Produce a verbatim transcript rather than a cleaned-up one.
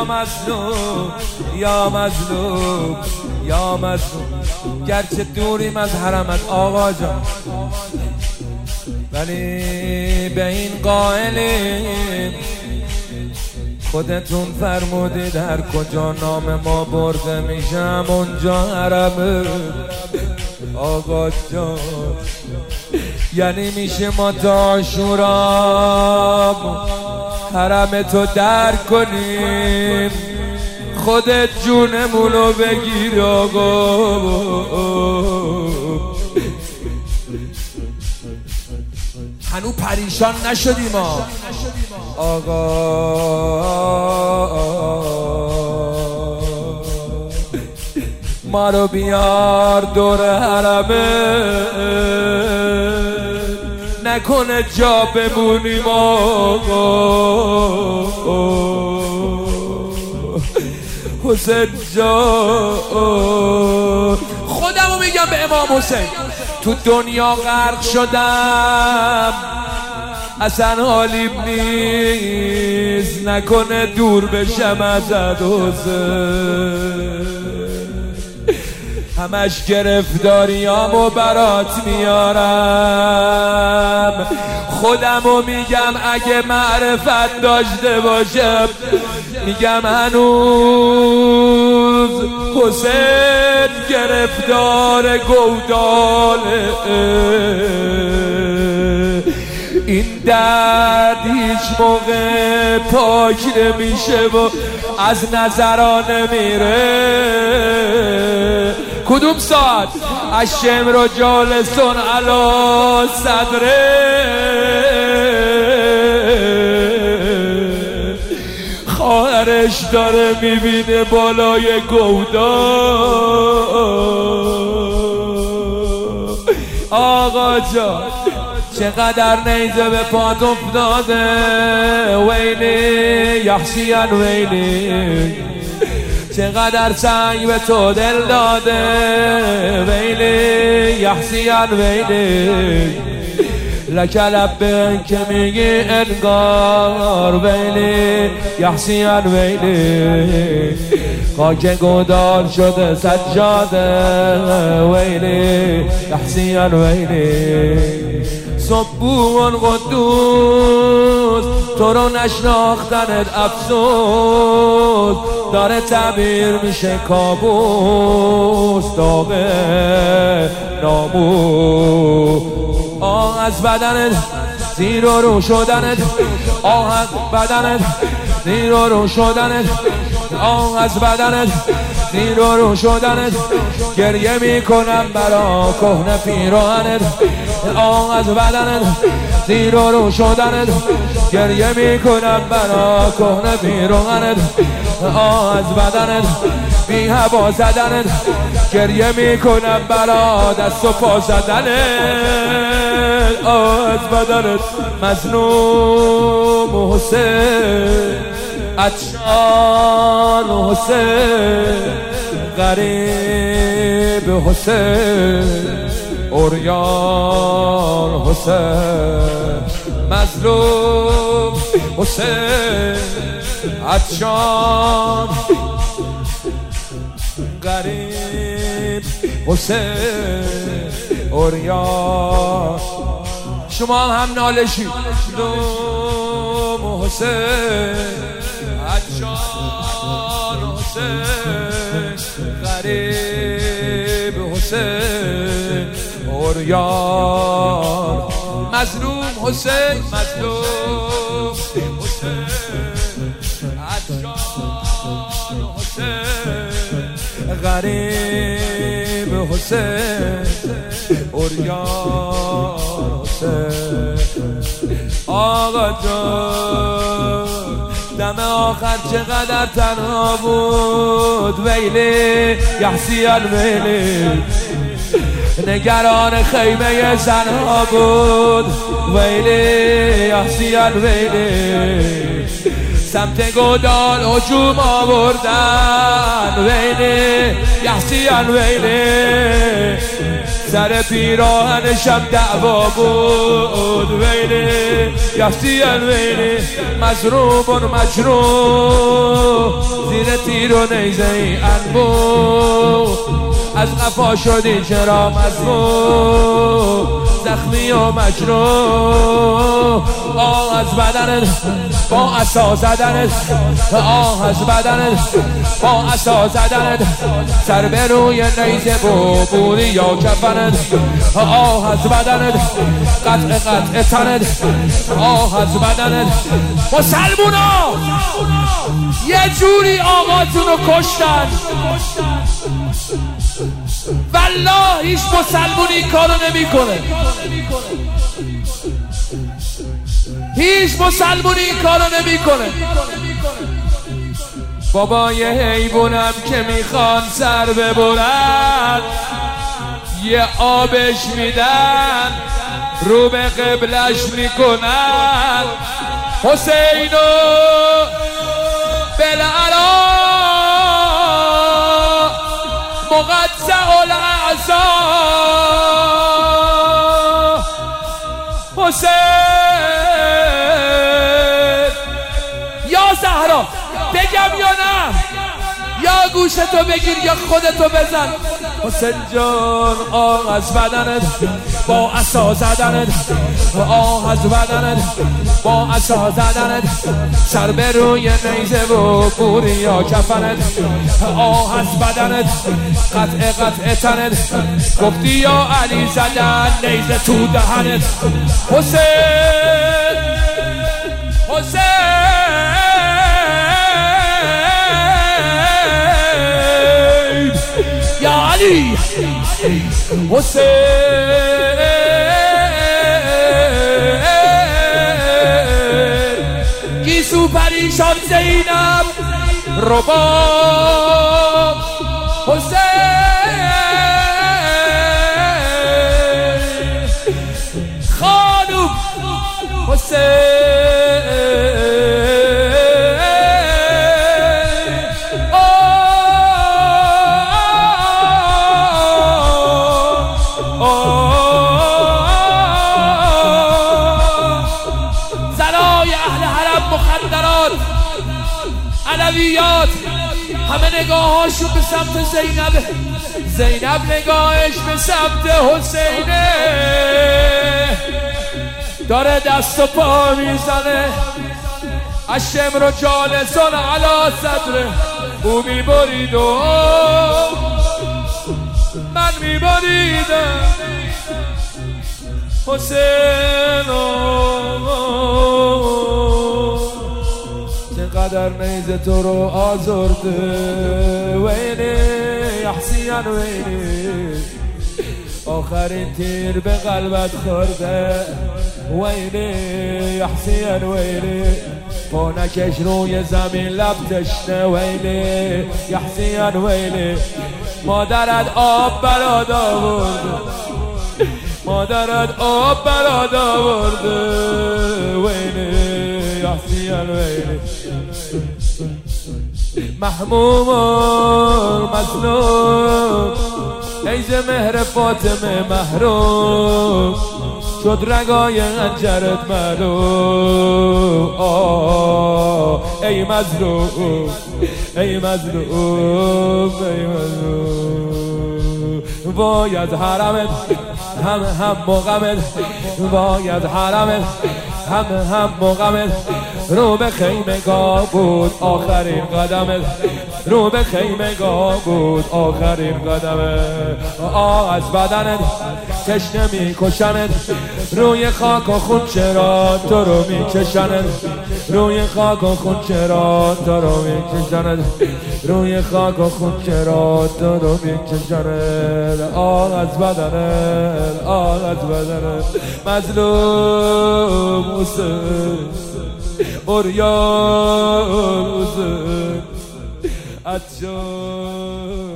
یا مظلوم یا مظلوم یا مظلوم. گرچه دوریم از حرمت آقا جان، ولی به این قائلیم خودتون فرمودید هر کجا نام ما برده میشم اونجا حرمه آقا جان. یعنی میشه ما تا عاشورا حرم تو در کنیم، خودت جونمونو بگیر آقا. هنو پریشان نشدیم آقا. ما رو بیار دور حرمه، نکنه جا بمونیم آقا. حسین جان خودمو میگم به امام حسین، تو دنیا غرق شدم اصلا حالیم نیست، نکنه دور بشم ازت حسین. همش گرفتاریامو برات میارم، خودمو میگم اگه معرفت داشته باشم میگم هنوز حسین گرفتار گوداله. این درد هیچ موقع پاک نمیشه و از نظرا نمیره. کدوم ساعت الشمر و جالسون علی صدره، خواهرش داره میبینه بالای گودا. آقا جان چقدر نیزه به پات افتاده، ویلی یحسین ویلی، چقدر سنگ به تو دل داده، ویلی یحسین ویلی، لک لبیک که میگی انگار، ویلی یحسین ویلی، خاک گودال شده سجاده، ویلی یحسین ویلی. صبون قدوس تو رو نشناختنت افسوس، داره تعبیر میشه کابوس، داغه ناموس. آه از بدنت زیر و رو شدنت، آه از بدنت زیر و رو شدنت، آه از بدنت زیر و رو شدنت. گریه میکنم برا کهنه پیراهنت، آه از بدنت زیر و رو شدنت. گریه میکنم برا کهنه پیراهنت، آه از بدنت بی هوا زدنت. گریه میکنم برا دست و پا زدنت، آه از بدنت مظلوم حسین، عطشان حسین، غریب حسین، عریان حسین، مظلوم حسین، عطشان غریب حسین، عریان. شما هم نالشی مظلوم حسین، عطشان حسین، غریب حسین، عریان. مظلوم حسین، مظلوم حسین، عطشان حسین، غریب حسین، عریان حسین. آقا جان دم آخر چقدر تنها بود، ویلی یحسین ویلی، نگران خیمه زنها بود، ویلی یحسین ویلی. سمت گودال هجوم آوردن ویلی یحسین ویلی سر پیراهنشم دعوا بود ویلی یحسین ویلی مظلوم و مجروح زیر تیر و نیزه ای انبوه از قفا شدی چرا مظلوم زخمی و مجروح آه از بدنت با عصا زدنت آه از بدنت با عصا زدنت سر به روی نیزه بوری یا کفنت آه از بدنت قطع قطع تنت آه از بدنت مسلمونا یه جوری آقاتون رو کشتن والله هیچ مسلمونی این کارو نمی کنه هیچ مسلمونی این کارو نمی کنه بابای حیوانم که میخوان سر ببرن یه آبش میدن رو به قبلش میکنن حسینو بالعلا مقطع الاعضا حسین یا زهرا بگم یا نه یا گوشتو بگیر یا خودتو بزن حسین جان آه از بدنت با عصا زدنت آه از بدنت با عصا زدنت سر به روی نیزه و بوری یا کفنت آه از بدنت قطع قطع تنت گفتی یا علی زدن نیزه تو دهنت حسین حسین یا علی حسین گیسو پریشان زینب رباب حسین خانوم حسین علویات همه نگاهاشون به سمت زینب زینب نگاهش به سمت حسینه داره دست و پا میزنه الشمر جالسان علی صدره او میبرید و من میبریدم حسین قدر نیزه تو رو آزرده ویلی یحسین ویلی آخرین تیر به قلبت خورده ویلی یحسین ویلی پونکش روی زمین لب تشنه ویلی یحسین ویلی مادرت آب برات آورده مادرت آب برات آورده ویلی یحسین ویلی محموم مظلوم ایز مهر فاطمه محروم شد رگای انجرت معلوم آه ای مظلوم ای مظلوم ای مظلوم باید حرمت هم هم مقامت باید حرمت هم هم مقامت رو به خیمگاه بود آخرین قدمت رو به خیمگاه بود آخرین قدمت آه از بدنت تشنه میکشنت روی خاک و خون چرا تو رو میکشنت روی خاک و خون چرا تو رو میکشنت روی خاک و خون چرا تو رو میکشنت آه از بدنت آه از بدنت مظلوم حسین اوریان حسین عطشان